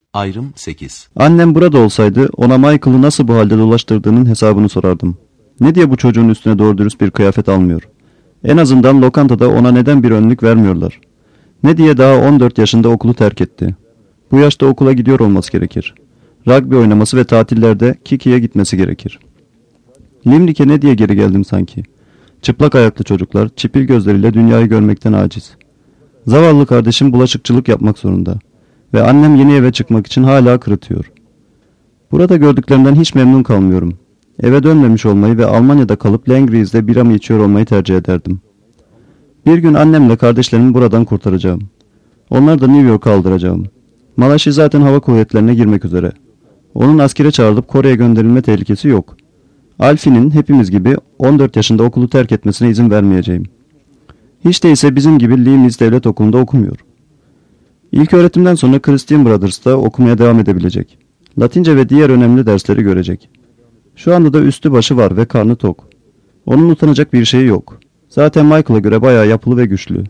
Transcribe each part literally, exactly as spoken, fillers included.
Ayrım sekiz. Annem burada olsaydı ona Michael'ı nasıl bu halde dolaştırdığının hesabını sorardım. Ne diye bu çocuğun üstüne doğru dürüst bir kıyafet almıyor? En azından lokantada ona neden bir önlük vermiyorlar? Ne diye daha on dört yaşında okulu terk etti? Bu yaşta okula gidiyor olması gerekir. Rugby oynaması ve tatillerde Kiki'ye gitmesi gerekir. Limerick'e ne diye geri geldim sanki? Çıplak ayaklı çocuklar, çipil gözleriyle dünyayı görmekten aciz. Zavallı kardeşim bulaşıkçılık yapmak zorunda. Ve annem yeni eve çıkmak için hala kırıtıyor. Burada gördüklerimden hiç memnun kalmıyorum. Eve dönmemiş olmayı ve Almanya'da kalıp Langries'de biramı içiyor olmayı tercih ederdim. Bir gün annemle kardeşlerimi buradan kurtaracağım. Onları da New York'a aldıracağım. Malachi zaten hava kuvvetlerine girmek üzere. Onun askere çağrılıp Kore'ye gönderilme tehlikesi yok. Alfie'nin hepimiz gibi on dört yaşında okulu terk etmesine izin vermeyeceğim. Hiç değilse bizim gibi Leeds Devlet Okulu'nda okumuyor. İlk öğretimden sonra Christian Brothers'ta okumaya devam edebilecek. Latince ve diğer önemli dersleri görecek. Şu anda da üstü başı var ve karnı tok. Onun utanacak bir şeyi yok. Zaten Michael'a göre bayağı yapılı ve güçlü.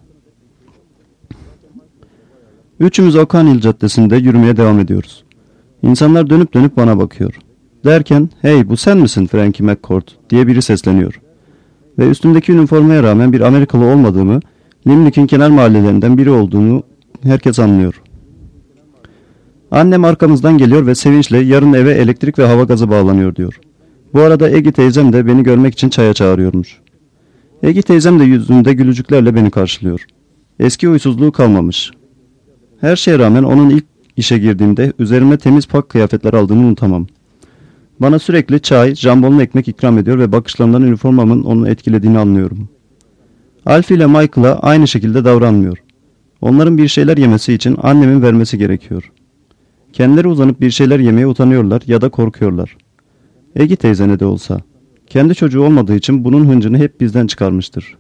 Üçümüz O'Connell Caddesi'nde yürümeye devam ediyoruz. İnsanlar dönüp dönüp bana bakıyor. Derken, "Hey, bu sen misin Frankie McCourt?" diye biri sesleniyor. Ve üstümdeki üniformaya rağmen bir Amerikalı olmadığımı, Limerick'in kenar mahallelerinden biri olduğunu herkes anlıyor. Annem arkamızdan geliyor ve sevinçle yarın eve elektrik ve hava gazı bağlanıyor diyor. Bu arada Egi teyzem de beni görmek için çaya çağırıyormuş. Egi teyzem de yüzünde gülücüklerle beni karşılıyor. Eski huysuzluğu kalmamış. Her şeye rağmen onun ilk işe girdiğimde üzerime temiz pak kıyafetler aldığını unutamam. Bana sürekli çay, jambonlu ekmek ikram ediyor ve bakışlarından üniformamın onu etkilediğini anlıyorum. Alfie ile Michael'a aynı şekilde davranmıyor. Onların bir şeyler yemesi için annemin vermesi gerekiyor. Kendileri uzanıp bir şeyler yemeye utanıyorlar ya da korkuyorlar. Egi teyze ne de olsa. Kendi çocuğu olmadığı için bunun hıncını hep bizden çıkarmıştır.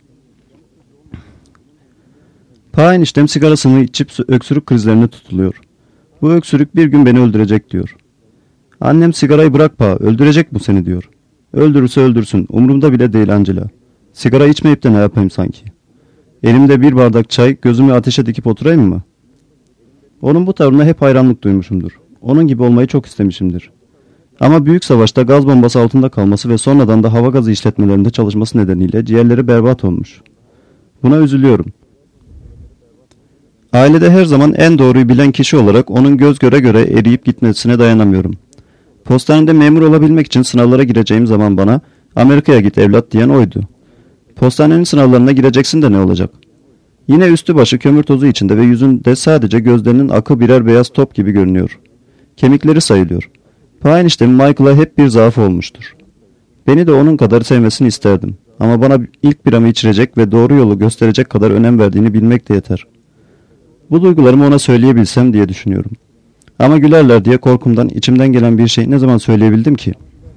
Pa eniştem sigarasını içip öksürük krizlerine tutuluyor. Bu öksürük bir gün beni öldürecek diyor. Annem sigarayı bırak Pa, öldürecek bu seni diyor. Öldürürse öldürsün, umurumda bile değil Angela. Sigara içmeyip de ne yapayım sanki? Elimde bir bardak çay, gözümü ateşe dikip oturayım mı? Onun bu tavrına hep hayranlık duymuşumdur. Onun gibi olmayı çok istemişimdir. Ama büyük savaşta gaz bombası altında kalması ve sonradan da hava gazı işletmelerinde çalışması nedeniyle ciğerleri berbat olmuş. Buna üzülüyorum. Ailede her zaman en doğruyu bilen kişi olarak onun göz göre göre eriyip gitmesine dayanamıyorum. Postanede memur olabilmek için sınavlara gireceğim zaman bana "Amerika'ya git evlat" diyen oydu. Postanenin sınavlarına gireceksin de ne olacak? Yine üstü başı kömür tozu içinde ve yüzünde sadece gözlerinin akı birer beyaz top gibi görünüyor. Kemikleri sayılıyor. Pa eniştemin Michael'a hep bir zaafı olmuştur. Beni de onun kadar sevmesini isterdim. Ama bana ilk biramı içirecek ve doğru yolu gösterecek kadar önem verdiğini bilmek de yeter. Bu duygularımı ona söyleyebilsem diye düşünüyorum. Ama gülerler diye korkumdan içimden gelen bir şey ne zaman söyleyebildim ki?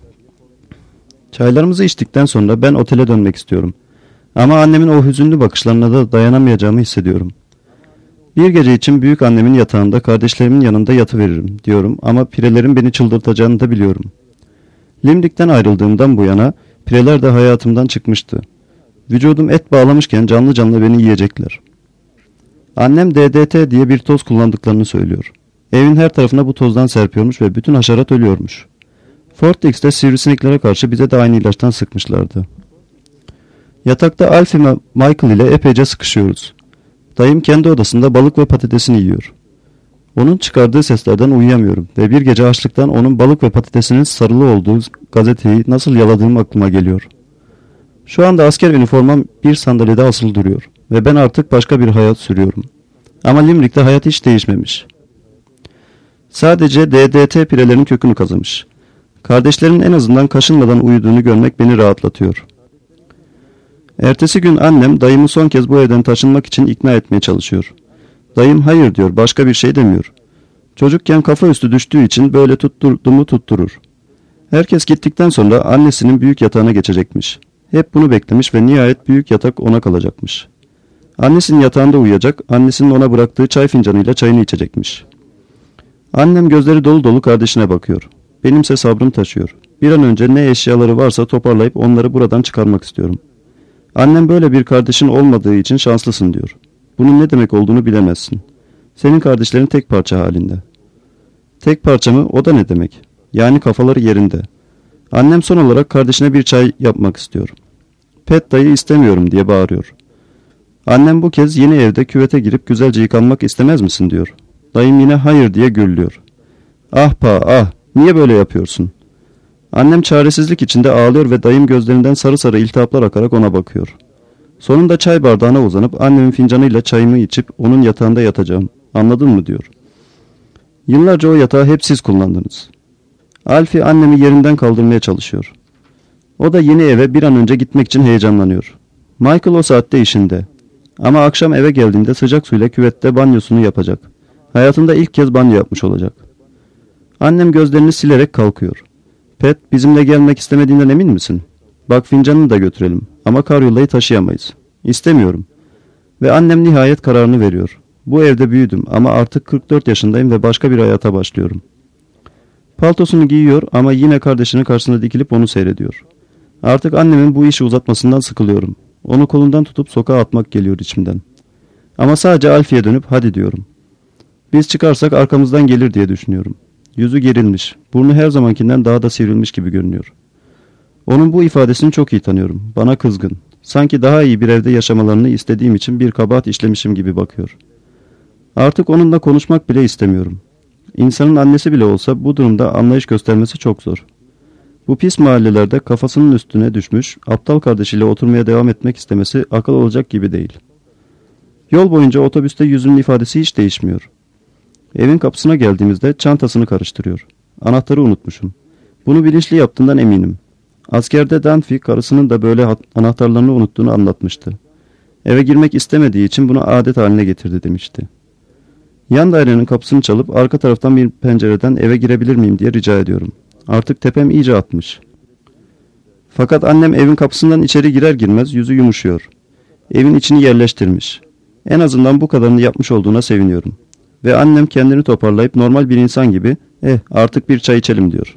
Çaylarımızı içtikten sonra ben otele dönmek istiyorum. Ama annemin o hüzünlü bakışlarına da dayanamayacağımı hissediyorum. Bir gece için büyük annemin yatağında kardeşlerimin yanında yatıveririm diyorum ama pirelerin beni çıldırtacağını da biliyorum. Limerick'ten ayrıldığımdan bu yana pireler de hayatımdan çıkmıştı. Vücudum et bağlamışken canlı canlı beni yiyecekler. Annem D D T diye bir toz kullandıklarını söylüyor. Evin her tarafına bu tozdan serpiyormuş ve bütün haşerat ölüyormuş. Fort Dix'te sivrisineklere karşı bize de aynı ilaçtan sıkmışlardı. Yatakta Alfie ve Michael ile epeyce sıkışıyoruz. Dayım kendi odasında balık ve patatesini yiyor. Onun çıkardığı seslerden uyuyamıyorum ve bir gece açlıktan onun balık ve patatesinin sarılı olduğu gazeteyi nasıl yaladığım aklıma geliyor. Şu anda asker üniformam bir sandalyede asılı duruyor ve ben artık başka bir hayat sürüyorum. Ama Limerick'te hayat hiç değişmemiş. Sadece D D T pirelerin kökünü kazımış. Kardeşlerimin en azından kaşınmadan uyuduğunu görmek beni rahatlatıyor. Ertesi gün annem dayımı son kez bu evden taşınmak için ikna etmeye çalışıyor. Dayım hayır diyor, başka bir şey demiyor. Çocukken kafa üstü düştüğü için böyle tutturduğumu tutturur. Herkes gittikten sonra annesinin büyük yatağına geçecekmiş. Hep bunu beklemiş ve nihayet büyük yatak ona kalacakmış. Annesinin yatağında uyuyacak, annesinin ona bıraktığı çay fincanıyla çayını içecekmiş. Annem gözleri dolu dolu kardeşine bakıyor. Benimse sabrım taşıyor. Bir an önce ne eşyaları varsa toparlayıp onları buradan çıkarmak istiyorum. Annem böyle bir kardeşin olmadığı için şanslısın diyor. Bunun ne demek olduğunu bilemezsin. Senin kardeşlerin tek parça halinde. Tek parça mı? O da ne demek? Yani kafaları yerinde. Annem son olarak kardeşine bir çay yapmak istiyor. Pet dayı istemiyorum diye bağırıyor. Annem bu kez yeni evde küvete girip güzelce yıkanmak istemez misin diyor. Dayım yine hayır diye gürlüyor. Ah pa ah, niye böyle yapıyorsun? Annem çaresizlik içinde ağlıyor ve dayım gözlerinden sarı sarı iltihaplar akarak ona bakıyor. Sonunda çay bardağına uzanıp annemin fincanıyla çayımı içip onun yatağında yatacağım. Anladın mı diyor. Yıllarca o yatağı hep siz kullandınız. Alfie annemi yerinden kaldırmaya çalışıyor. O da yeni eve bir an önce gitmek için heyecanlanıyor. Michael o saatte işinde. Ama akşam eve geldiğinde sıcak suyla küvette banyosunu yapacak. Hayatında ilk kez banyo yapmış olacak. Annem gözlerini silerek kalkıyor. Pet, bizimle gelmek istemediğinden emin misin? Bak fincanını da götürelim ama karyolayı taşıyamayız. İstemiyorum. Ve annem nihayet kararını veriyor. Bu evde büyüdüm ama artık kırk dört yaşındayım ve başka bir hayata başlıyorum. Paltosunu giyiyor ama yine kardeşinin karşısında dikilip onu seyrediyor. Artık annemin bu işi uzatmasından sıkılıyorum. Onu kolundan tutup sokağa atmak geliyor içimden. Ama sadece Alfie'ye dönüp hadi diyorum. Biz çıkarsak arkamızdan gelir diye düşünüyorum. Yüzü gerilmiş, burnu her zamankinden daha da sivrilmiş gibi görünüyor. Onun bu ifadesini çok iyi tanıyorum. Bana kızgın. Sanki daha iyi bir evde yaşamalarını istediğim için bir kabahat işlemişim gibi bakıyor. Artık onunla konuşmak bile istemiyorum. İnsanın annesi bile olsa bu durumda anlayış göstermesi çok zor. Bu pis mahallelerde kafasının üstüne düşmüş, aptal kardeşiyle oturmaya devam etmek istemesi akıl olacak gibi değil. Yol boyunca otobüste yüzünün ifadesi hiç değişmiyor. Evin kapısına geldiğimizde çantasını karıştırıyor. Anahtarı unutmuşum. Bunu bilinçli yaptığından eminim. Askerde Dunphy karısının da böyle anahtarlarını unuttuğunu anlatmıştı. Eve girmek istemediği için bunu adet haline getirdi demişti. Yan dairenin kapısını çalıp arka taraftan bir pencereden eve girebilir miyim diye rica ediyorum. Artık tepem iyice atmış. Fakat annem evin kapısından içeri girer girmez yüzü yumuşuyor. Evin içini yerleştirmiş. En azından bu kadarını yapmış olduğuna seviniyorum. Ve annem kendini toparlayıp normal bir insan gibi eh artık bir çay içelim diyor.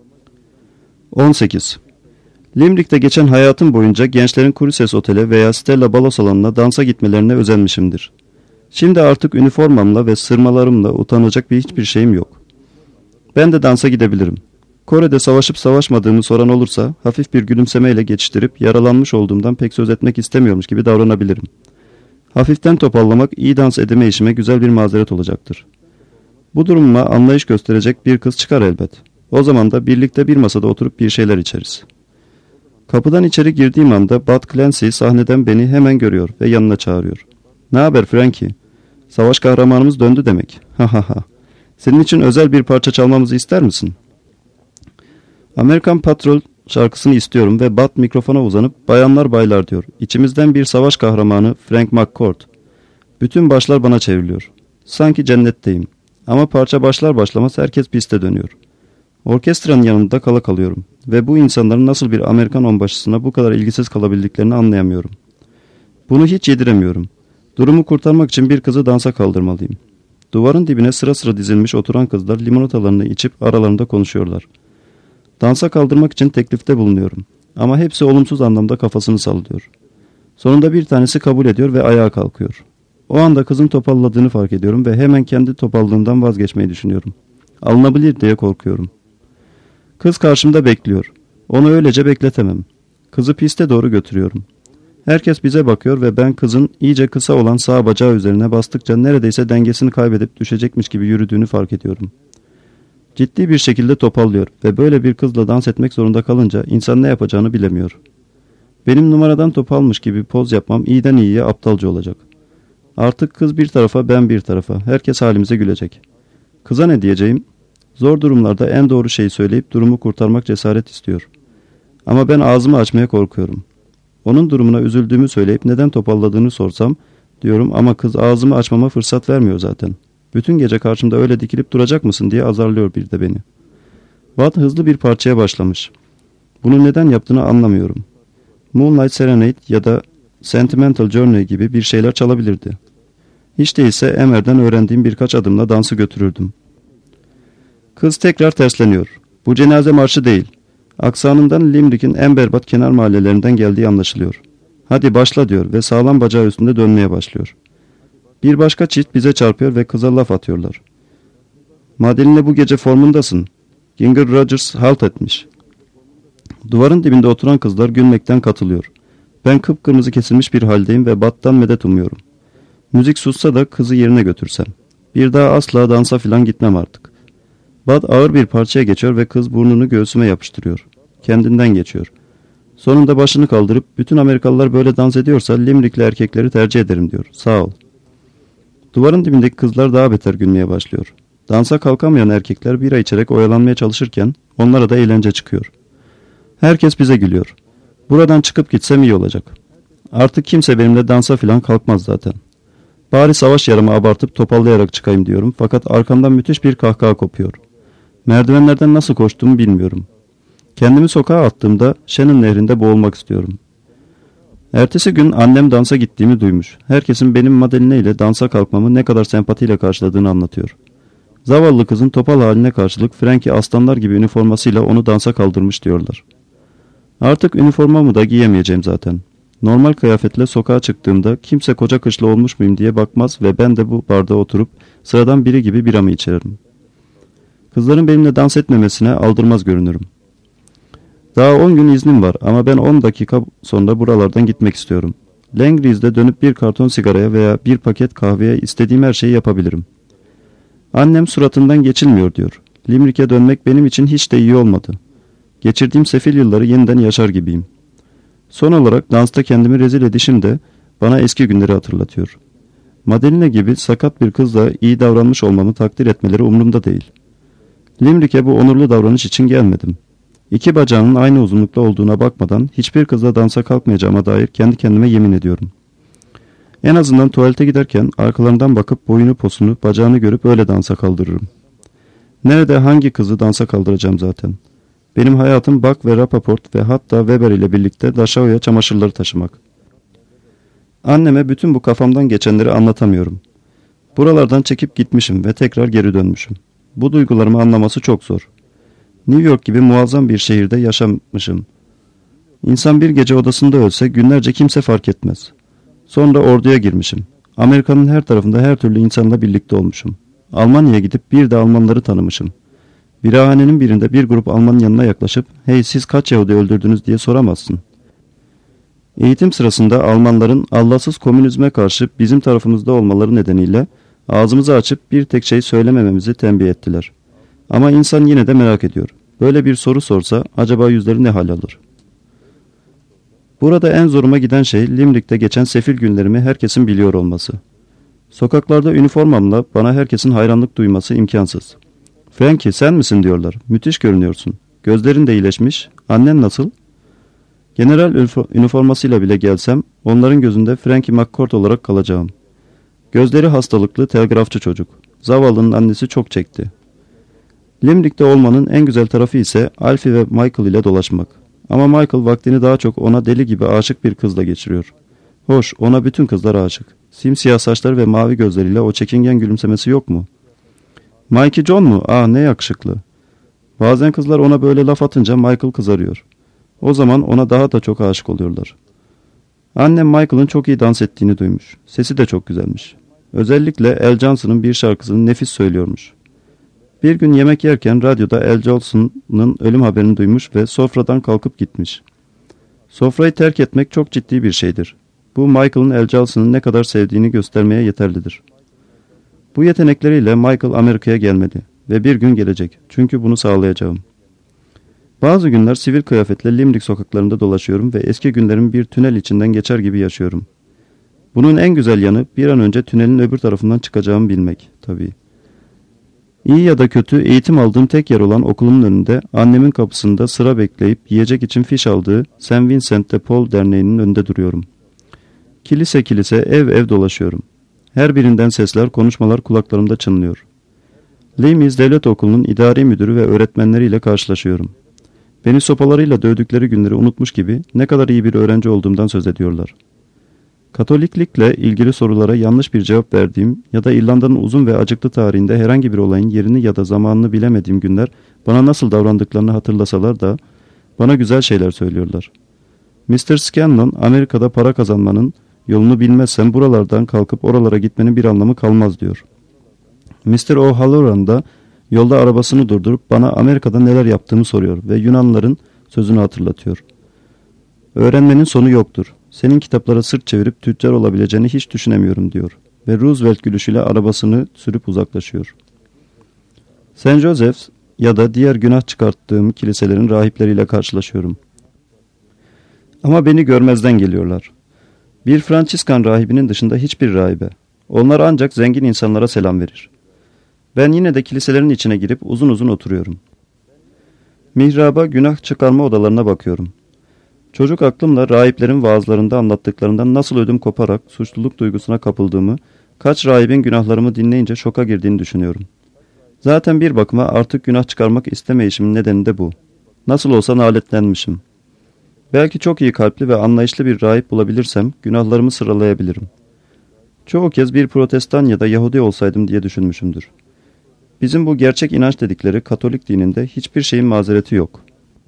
on sekiz. Limerick'te geçen hayatım boyunca gençlerin Cruces Otel'e veya Stella balo salonuna dansa gitmelerine özenmişimdir. Şimdi artık üniformamla ve sırmalarımla utanacak bir hiçbir şeyim yok. Ben de dansa gidebilirim. Kore'de savaşıp savaşmadığımı soran olursa hafif bir gülümsemeyle geçiştirip yaralanmış olduğumdan pek söz etmek istemiyormuş gibi davranabilirim. Hafiften topallamak iyi dans edeme işime güzel bir mazeret olacaktır. Bu durumuma anlayış gösterecek bir kız çıkar elbet. O zaman da birlikte bir masada oturup bir şeyler içeriz. Kapıdan içeri girdiğim anda Bud Clancy sahneden beni hemen görüyor ve yanına çağırıyor. "Ne haber Frankie? Savaş kahramanımız döndü demek. Ha ha ha. Senin için özel bir parça çalmamızı ister misin?" Amerikan Patrol şarkısını istiyorum ve Bud mikrofona uzanıp "Bayanlar baylar" diyor. İçimizden bir savaş kahramanı Frank McCourt. Bütün başlar bana çevriliyor. Sanki cennetteyim. Ama parça başlar başlamaz herkes piste dönüyor. Orkestranın yanında kala kalıyorum ve bu insanların nasıl bir Amerikan onbaşısına bu kadar ilgisiz kalabildiklerini anlayamıyorum. Bunu hiç yediremiyorum. Durumu kurtarmak için bir kızı dansa kaldırmalıyım. Duvarın dibine sıra sıra dizilmiş oturan kızlar limonatalarını içip aralarında konuşuyorlar. Dansa kaldırmak için teklifte bulunuyorum. Ama hepsi olumsuz anlamda kafasını sallıyor. Sonunda bir tanesi kabul ediyor ve ayağa kalkıyor. O anda kızın topalladığını fark ediyorum ve hemen kendi topallığımdan vazgeçmeyi düşünüyorum. Alınabilir diye korkuyorum. Kız karşımda bekliyor. Onu öylece bekletemem. Kızı piste doğru götürüyorum. Herkes bize bakıyor ve ben kızın iyice kısa olan sağ bacağı üzerine bastıkça neredeyse dengesini kaybedip düşecekmiş gibi yürüdüğünü fark ediyorum. Ciddi bir şekilde topallıyor ve böyle bir kızla dans etmek zorunda kalınca insan ne yapacağını bilemiyor. Benim numaradan topalmış gibi poz yapmam iyiden iyiye aptalca olacak. Artık kız bir tarafa, ben bir tarafa. Herkes halimize gülecek. Kıza ne diyeceğim? Zor durumlarda en doğru şeyi söyleyip durumu kurtarmak cesaret istiyor. Ama ben ağzımı açmaya korkuyorum. Onun durumuna üzüldüğümü söyleyip neden topalladığını sorsam diyorum ama kız ağzımı açmama fırsat vermiyor zaten. Bütün gece karşımda öyle dikilip duracak mısın diye azarlıyor bir de beni. Watt hızlı bir parçaya başlamış. Bunu neden yaptığını anlamıyorum. Moonlight Serenade ya da Sentimental Journey gibi bir şeyler çalabilirdi. Hiç değilse Emer'den öğrendiğim birkaç adımla dansı götürürdüm. Kız tekrar tersleniyor. Bu cenaze marşı değil. Aksanından Limerick'in en berbat kenar mahallelerinden geldiği anlaşılıyor. Hadi başla diyor ve sağlam bacağı üstünde dönmeye başlıyor. Bir başka çift bize çarpıyor ve kıza laf atıyorlar. Madeline bu gece formundasın. Ginger Rogers halt etmiş. Duvarın dibinde oturan kızlar gülmekten katılıyor. Ben kıpkırmızı kesilmiş bir haldeyim ve Bat'tan medet umuyorum. Müzik sussa da kızı yerine götürsem. Bir daha asla dansa filan gitmem artık. Bat ağır bir parçaya geçiyor ve kız burnunu göğsüme yapıştırıyor. Kendinden geçiyor. Sonunda başını kaldırıp bütün Amerikalılar böyle dans ediyorsa Limerickli erkekleri tercih ederim diyor. Sağ ol. Duvarın dibindeki kızlar daha beter gülmeye başlıyor. Dansa kalkamayan erkekler bira içerek oyalanmaya çalışırken onlara da eğlence çıkıyor. Herkes bize gülüyor. Buradan çıkıp gitsem iyi olacak. Artık kimse benimle dansa filan kalkmaz zaten. Bari savaş yarımı abartıp topallayarak çıkayım diyorum fakat arkamdan müthiş bir kahkaha kopuyor. Merdivenlerden nasıl koştuğumu bilmiyorum. Kendimi sokağa attığımda Shannon nehrinde boğulmak istiyorum. Ertesi gün annem dansa gittiğimi duymuş. Herkesin benim Madeline ile dansa kalkmamı ne kadar sempatiyle karşıladığını anlatıyor. Zavallı kızın topal haline karşılık Frankie aslanlar gibi üniformasıyla onu dansa kaldırmış diyorlar. Artık üniformamı da giyemeyeceğim zaten. Normal kıyafetle sokağa çıktığımda kimse koca kışlı olmuş muyum diye bakmaz ve ben de bu barda oturup sıradan biri gibi biramı içerim. Kızların benimle dans etmemesine aldırmaz görünürüm. Daha on gün iznim var ama ben on dakika sonra buralardan gitmek istiyorum. Langries'de dönüp bir karton sigaraya veya bir paket kahveye istediğim her şeyi yapabilirim. Annem suratından geçilmiyor diyor. Limerick'e dönmek benim için hiç de iyi olmadı. Geçirdiğim sefil yılları yeniden yaşar gibiyim. Son olarak dansta kendimi rezil edişim de bana eski günleri hatırlatıyor. Madeline gibi sakat bir kızla iyi davranmış olmamı takdir etmeleri umurumda değil. Limerick'e bu onurlu davranış için gelmedim. İki bacağının aynı uzunlukta olduğuna bakmadan hiçbir kızla dansa kalkmayacağıma dair kendi kendime yemin ediyorum. En azından tuvalete giderken arkalarından bakıp boyunu posunu bacağını görüp öyle dansa kaldırırım. Nerede hangi kızı dansa kaldıracağım zaten. Benim hayatım Buck ve Rappaport ve hatta Weber ile birlikte Dachau'ya çamaşırları taşımak. Anneme bütün bu kafamdan geçenleri anlatamıyorum. Buralardan çekip gitmişim ve tekrar geri dönmüşüm. Bu duygularımı anlaması çok zor. New York gibi muazzam bir şehirde yaşamışım. İnsan bir gece odasında ölse günlerce kimse fark etmez. Sonra orduya girmişim. Amerika'nın her tarafında her türlü insanla birlikte olmuşum. Almanya'ya gidip bir de Almanları tanımışım. Birahanenin birinde bir grup Almanın yanına yaklaşıp "Hey siz kaç Yahudi öldürdünüz?" diye soramazsın. Eğitim sırasında Almanların Allahsız komünizme karşı bizim tarafımızda olmaları nedeniyle ağzımızı açıp bir tek şey söylemememizi tembih ettiler. Ama insan yine de merak ediyor. Böyle bir soru sorsa acaba yüzleri ne hal alır? Burada en zoruma giden şey Limerick'te geçen sefil günlerimi herkesin biliyor olması. Sokaklarda üniformamla bana herkesin hayranlık duyması imkansız. "Frankie sen misin?" diyorlar. "Müthiş görünüyorsun. Gözlerin de iyileşmiş. Annen nasıl?" General üniformasıyla bile gelsem onların gözünde Frankie McCourt olarak kalacağım. Gözleri hastalıklı telgrafçı çocuk. Zavallının annesi çok çekti. Limerick'te olmanın en güzel tarafı ise Alfie ve Michael ile dolaşmak. Ama Michael vaktini daha çok ona deli gibi aşık bir kızla geçiriyor. Hoş, ona bütün kızlar aşık. Simsiyah saçları ve mavi gözleriyle o çekingen gülümsemesi yok mu? Mikey John mu? Ah ne yakışıklı. Bazen kızlar ona böyle laf atınca Michael kızarıyor. O zaman ona daha da çok aşık oluyorlar. Annem Michael'ın çok iyi dans ettiğini duymuş. Sesi de çok güzelmiş. Özellikle Al Johnson'ın bir şarkısını nefis söylüyormuş. Bir gün yemek yerken radyoda Al Johnson'ın ölüm haberini duymuş ve sofradan kalkıp gitmiş. Sofrayı terk etmek çok ciddi bir şeydir. Bu Michael'ın Al Johnson'ı ne kadar sevdiğini göstermeye yeterlidir. Bu yetenekleriyle Michael Amerika'ya gelmedi ve bir gün gelecek. Çünkü bunu sağlayacağım. Bazı günler sivil kıyafetle Limerick sokaklarında dolaşıyorum ve eski günlerin bir tünel içinden geçer gibi yaşıyorum. Bunun en güzel yanı bir an önce tünelin öbür tarafından çıkacağımı bilmek tabii. İyi ya da kötü eğitim aldığım tek yer olan okulumun önünde annemin kapısında sıra bekleyip yiyecek için fiş aldığı Saint Vincent de Paul Derneği'nin önünde duruyorum. Kilise kilise ev ev dolaşıyorum. Her birinden sesler, konuşmalar kulaklarımda çınlıyor. Lemiz Devlet Okulu'nun idari müdürü ve öğretmenleriyle karşılaşıyorum. Beni sopalarıyla dövdükleri günleri unutmuş gibi ne kadar iyi bir öğrenci olduğumdan söz ediyorlar. Katoliklikle ilgili sorulara yanlış bir cevap verdiğim ya da İrlanda'nın uzun ve acıklı tarihinde herhangi bir olayın yerini ya da zamanını bilemediğim günler bana nasıl davrandıklarını hatırlasalar da bana güzel şeyler söylüyorlar. mister Scanlon, Amerika'da para kazanmanın yolunu bilmezsen buralardan kalkıp oralara gitmenin bir anlamı kalmaz diyor. mister O'Halloran da Yolda arabasını durdurup bana Amerika'da neler yaptığımı soruyor ve Yunanlıların sözünü hatırlatıyor. Öğrenmenin sonu yoktur. Senin kitaplara sırt çevirip tüccar olabileceğini hiç düşünemiyorum diyor. Ve Roosevelt gülüşüyle arabasını sürüp uzaklaşıyor. Saint Joseph's ya da diğer günah çıkarttığım kiliselerin rahipleriyle karşılaşıyorum. Ama beni görmezden geliyorlar. Bir Fransiskan rahibinin dışında hiçbir rahibe. Onlar ancak zengin insanlara selam verir. Ben yine de kiliselerin içine girip uzun uzun oturuyorum. Mihraba, günah çıkarma odalarına bakıyorum. Çocuk aklımla rahiplerin vaazlarında anlattıklarından nasıl ödüm koparak suçluluk duygusuna kapıldığımı, kaç rahibin günahlarımı dinleyince şoka girdiğini düşünüyorum. Zaten bir bakıma artık günah çıkarmak istemeyişimin nedeni de bu. Nasıl olsa naletlenmişim. Belki çok iyi kalpli ve anlayışlı bir rahip bulabilirsem günahlarımı sıralayabilirim. Çoğu kez bir Protestan ya da Yahudi olsaydım diye düşünmüşümdür. Bizim bu gerçek inanç dedikleri Katolik dininde hiçbir şeyin mazereti yok.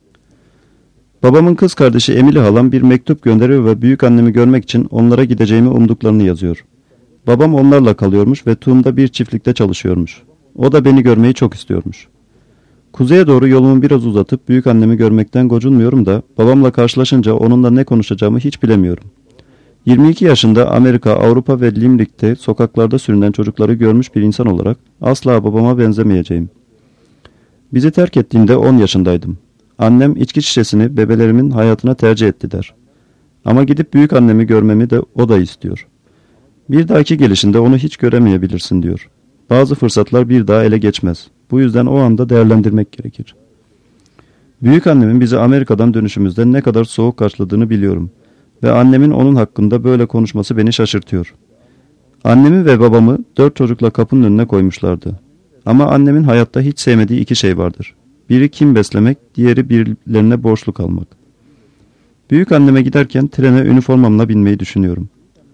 Babamın kız kardeşi Emily halam bir mektup gönderiyor ve büyükannemi görmek için onlara gideceğimi umduklarını yazıyor. Babam onlarla kalıyormuş ve Tuğum'da bir çiftlikte çalışıyormuş. O da beni görmeyi çok istiyormuş. Kuzeye doğru yolumu biraz uzatıp büyükannemi görmekten gocunmuyorum da babamla karşılaşınca onunla ne konuşacağımı hiç bilemiyorum. yirmi iki yaşında Amerika, Avrupa ve Limerick'te sokaklarda sürünen çocukları görmüş bir insan olarak asla babama benzemeyeceğim. Bizi terk ettiğinde on yaşındaydım. Annem içki şişesini bebelerimin hayatına tercih etti der. Ama gidip büyükannemi görmemi de o da istiyor. Bir dahaki gelişinde onu hiç göremeyebilirsin diyor. Bazı fırsatlar bir daha ele geçmez. Bu yüzden o anda değerlendirmek gerekir. Büyükannemin bizi Amerika'dan dönüşümüzde ne kadar soğuk karşıladığını biliyorum. Ve annemin onun hakkında böyle konuşması beni şaşırtıyor. Annemi ve babamı dört çocukla kapının önüne koymuşlardı. Ama annemin hayatta hiç sevmediği iki şey vardır. Biri kin beslemek, diğeri birilerine borçlu kalmak. Büyükanneme giderken trene üniformamla binmeyi düşünüyorum.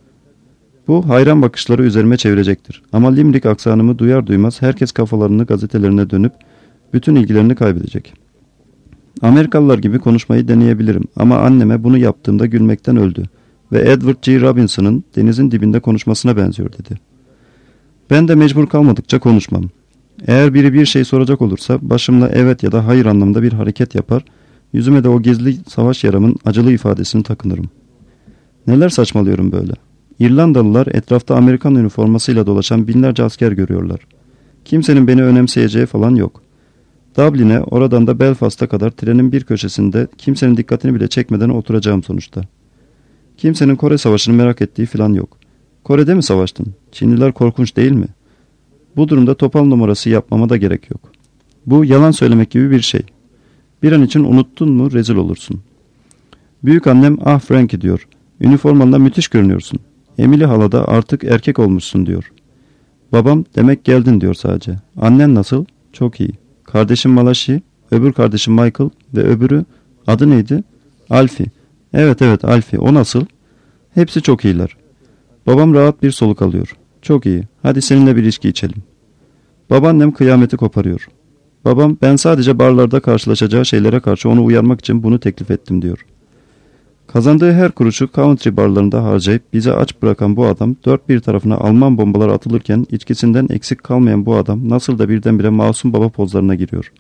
Bu hayran bakışları üzerime çevirecektir. Ama Limerick aksanımı duyar duymaz herkes kafalarını gazetelerine dönüp bütün ilgilerini kaybedecek. Amerikalılar gibi konuşmayı deneyebilirim ama anneme bunu yaptığımda gülmekten öldü ve Edward G. Robinson'ın denizin dibinde konuşmasına benziyor dedi. Ben de mecbur kalmadıkça konuşmam. Eğer biri bir şey soracak olursa başımla evet ya da hayır anlamında bir hareket yapar, yüzüme de o gizli savaş yaramın acılı ifadesini takınırım. Neler saçmalıyorum böyle. İrlandalılar etrafta Amerikan üniformasıyla dolaşan binlerce asker görüyorlar. Kimsenin beni önemseyeceği falan yok. Dublin'e, oradan da Belfast'a kadar trenin bir köşesinde kimsenin dikkatini bile çekmeden oturacağım sonuçta. Kimsenin Kore Savaşı'nı merak ettiği falan yok. Kore'de mi savaştın? Çinliler korkunç değil mi? Bu durumda topal numarası yapmama da gerek yok. Bu yalan söylemek gibi bir şey. Bir an için unuttun mu rezil olursun. Büyükannem ah Frankie diyor. Üniformanla müthiş görünüyorsun. Emily hala da artık erkek olmuşsun diyor. Babam demek geldin diyor sadece. Annen nasıl? Çok iyi. Kardeşim Malachi, öbür kardeşim Michael ve öbürü adı neydi? Alfie. Evet evet Alfie. O nasıl? Hepsi çok iyiler. Babam rahat bir soluk alıyor. Çok iyi. Hadi seninle bir içki içelim. Babaannem kıyameti koparıyor. Babam ben sadece barlarda karşılaşacağı şeylere karşı onu uyarmak için bunu teklif ettim diyor. Kazandığı her kuruşu country barlarında harcayıp bizi aç bırakan bu adam dört bir tarafına Alman bombaları atılırken içkisinden eksik kalmayan bu adam nasıl da birdenbire masum baba pozlarına giriyor.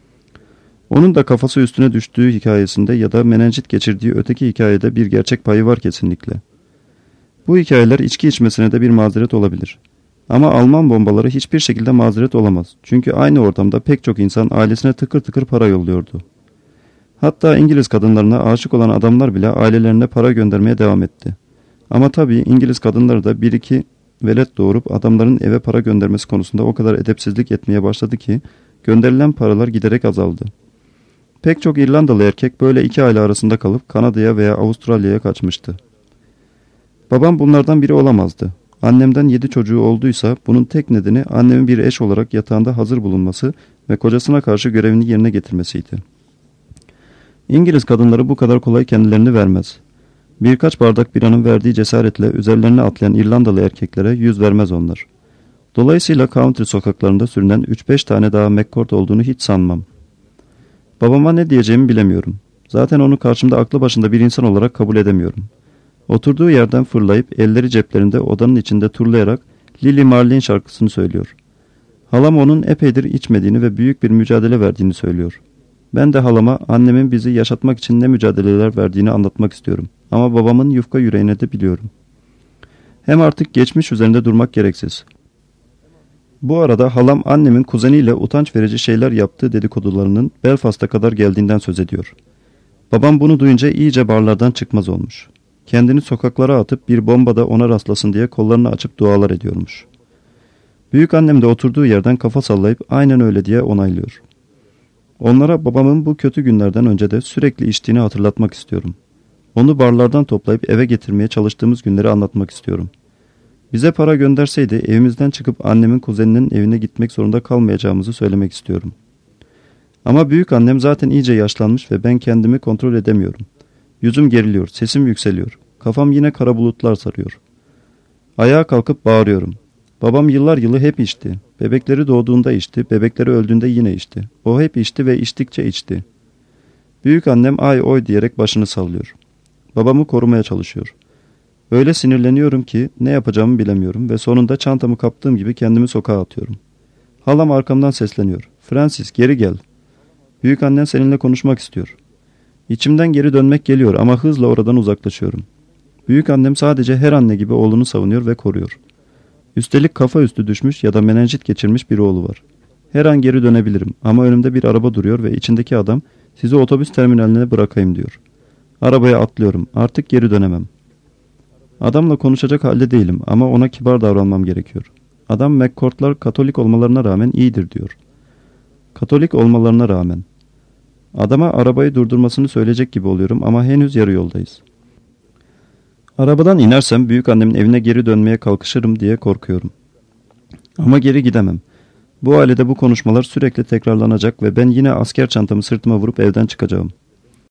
Onun da kafası üstüne düştüğü hikayesinde ya da menenjit geçirdiği öteki hikayede bir gerçek payı var kesinlikle. Bu hikayeler içki içmesine de bir mazeret olabilir. Ama Alman bombaları hiçbir şekilde mazeret olamaz. Çünkü aynı ortamda pek çok insan ailesine tıkır tıkır para yolluyordu. Hatta İngiliz kadınlarına aşık olan adamlar bile ailelerine para göndermeye devam etti. Ama tabii İngiliz kadınları da bir iki velet doğurup adamların eve para göndermesi konusunda o kadar edepsizlik etmeye başladı ki gönderilen paralar giderek azaldı. Pek çok İrlandalı erkek böyle iki aile arasında kalıp Kanada'ya veya Avustralya'ya kaçmıştı. Babam bunlardan biri olamazdı. Annemden yedi çocuğu olduysa bunun tek nedeni annemin bir eş olarak yatağında hazır bulunması ve kocasına karşı görevini yerine getirmesiydi. İngiliz kadınları bu kadar kolay kendilerini vermez. Birkaç bardak biranın verdiği cesaretle üzerlerine atlayan İrlandalı erkeklere yüz vermez onlar. Dolayısıyla country sokaklarında sürünen üç beş tane daha McCord olduğunu hiç sanmam. Babama ne diyeceğimi bilemiyorum. Zaten onu karşımda aklı başında bir insan olarak kabul edemiyorum. Oturduğu yerden fırlayıp elleri ceplerinde odanın içinde turlayarak Lily Marlene şarkısını söylüyor. Halam onun epeydir içmediğini ve büyük bir mücadele verdiğini söylüyor. Ben de halama annemin bizi yaşatmak için ne mücadeleler verdiğini anlatmak istiyorum. Ama babamın yufka yüreğine de biliyorum. Hem artık geçmiş üzerinde durmak gereksiz. Bu arada halam annemin kuzeniyle utanç verici şeyler yaptığı dedikodularının Belfast'a kadar geldiğinden söz ediyor. Babam bunu duyunca iyice barlardan çıkmaz olmuş. Kendini sokaklara atıp bir bomba da ona rastlasın diye kollarını açıp dualar ediyormuş. Büyük annem de oturduğu yerden kafa sallayıp aynen öyle diye onaylıyor. Onlara babamın bu kötü günlerden önce de sürekli içtiğini hatırlatmak istiyorum. Onu barlardan toplayıp eve getirmeye çalıştığımız günleri anlatmak istiyorum. Bize para gönderseydi evimizden çıkıp annemin kuzeninin evine gitmek zorunda kalmayacağımızı söylemek istiyorum. Ama büyük annem zaten iyice yaşlanmış ve ben kendimi kontrol edemiyorum. Yüzüm geriliyor, sesim yükseliyor. Kafam yine kara bulutlar sarıyor. Ayağa kalkıp bağırıyorum. Babam yıllar yılı hep içti. Bebekleri doğduğunda içti, bebekleri öldüğünde yine içti. O hep içti ve içtikçe içti. Büyük annem ay oy diyerek başını sallıyor. Babamı korumaya çalışıyor. Öyle sinirleniyorum ki ne yapacağımı bilemiyorum ve sonunda çantamı kaptığım gibi kendimi sokağa atıyorum. Halam arkamdan sesleniyor. Francis, geri gel. Büyük annen seninle konuşmak istiyor. İçimden geri dönmek geliyor ama hızla oradan uzaklaşıyorum. Büyük annem sadece her anne gibi oğlunu savunuyor ve koruyor. Üstelik kafa üstü düşmüş ya da menenjit geçirmiş bir oğlu var. Her an geri dönebilirim ama önümde bir araba duruyor ve içindeki adam sizi otobüs terminaline bırakayım diyor. Arabaya atlıyorum. Artık geri dönemem. Adamla konuşacak halde değilim ama ona kibar davranmam gerekiyor. Adam McCourt'lar Katolik olmalarına rağmen iyidir diyor. Katolik olmalarına rağmen. Adama arabayı durdurmasını söyleyecek gibi oluyorum ama henüz yarı yoldayız. Arabadan inersem büyük annemin evine geri dönmeye kalkışırım diye korkuyorum. Ama geri gidemem. Bu ailede bu konuşmalar sürekli tekrarlanacak ve ben yine asker çantamı sırtıma vurup evden çıkacağım.